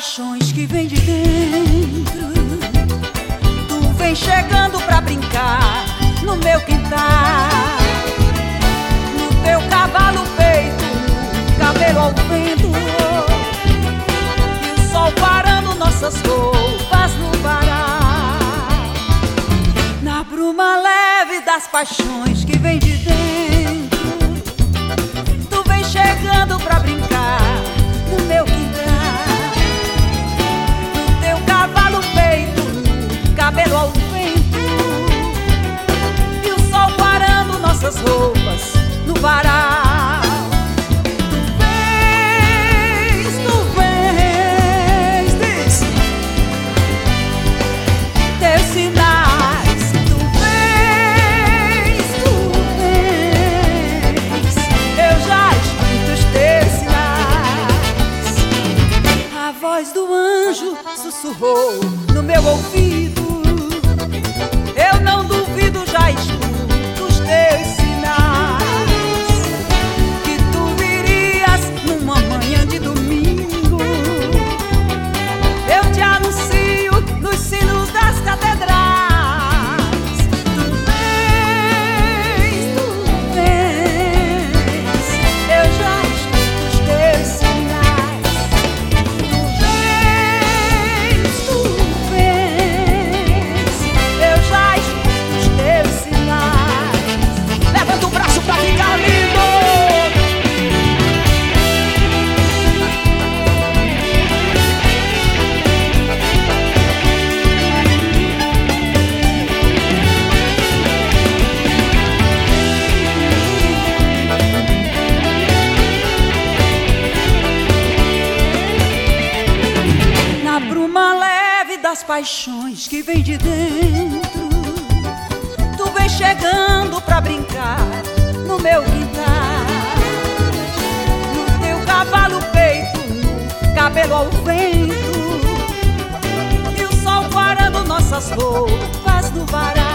paixões que vem de dentro. Tu vem chegando pra brincar no meu quintal, no teu cavalo peito, cabelo ao vento, e o sol parando nossas roupas no varal. Na bruma leve das paixões que vem de dentro, tu vem chegando pra brincar no meu quintal, no teu cavalo peito, cabelo ao vento, e o sol parando nossas roupas no varal. Tu vens, diz teus sinais. Tu vens, eu já escuto os teus sinais. A voz do anjo sussurrou no meu ouvido, eu não duvido, já escuto os teus sinais. Que tu virias numa manhã de domingo, eu te anuncio nos sinos das catedrais. Tu vens, eu já escuto os teus sinais. Tu vens, eu já escuto os teus sinais. Levanta o braço pra ficar lindo. Na bruma leve das paixões que vem de dentro, tu vem chegando pra brincar no meu quintal, no teu cavalo peito, cabelo ao vento, e o sol parando nossas roupas no varal.